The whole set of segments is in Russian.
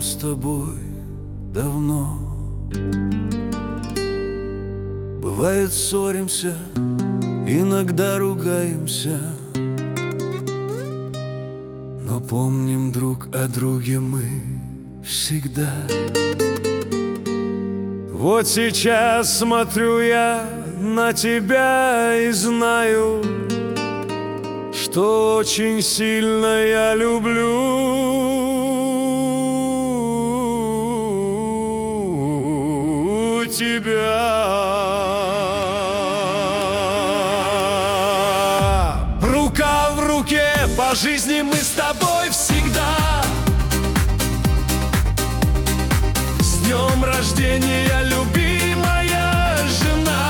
с тобой давно. Бывает, ссоримся, иногда ругаемся, но помним друг о друге мы всегда. Вот сейчас смотрю я на тебя и знаю, что очень сильно я люблю тебя. Рука в руке, по жизни мы с тобой всегда. С днем рождения, любимая жена.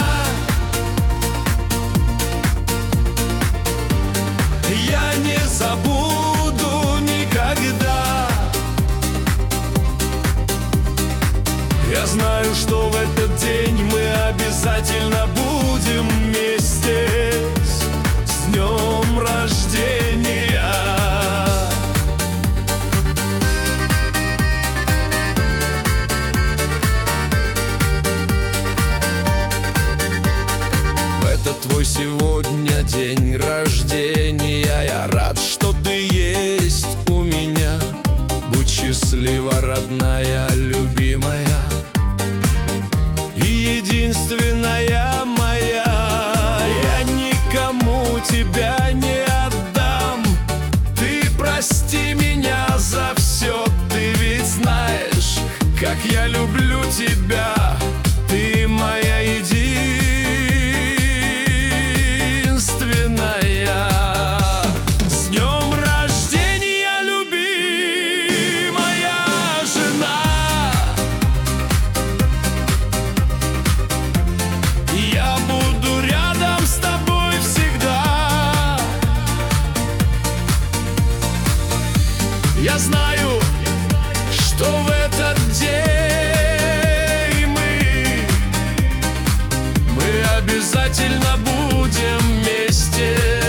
Я не забуду никогда. Я знаю, что в этот день мы обязательно будем вместе. С днем рождения! В этот твой сегодня день рождения, я рад, что ты есть у меня. Будь счастлива, родная, любимая и единственная моя. Я никому тебя не отдам. Ты прости меня за все. Ты ведь знаешь, как я люблю тебя. Ты моя единственная. С днем рождения, любимая жена. Я буду рядом с тобой всегда. Я знаю, что в этот день мы обязательно будем вместе.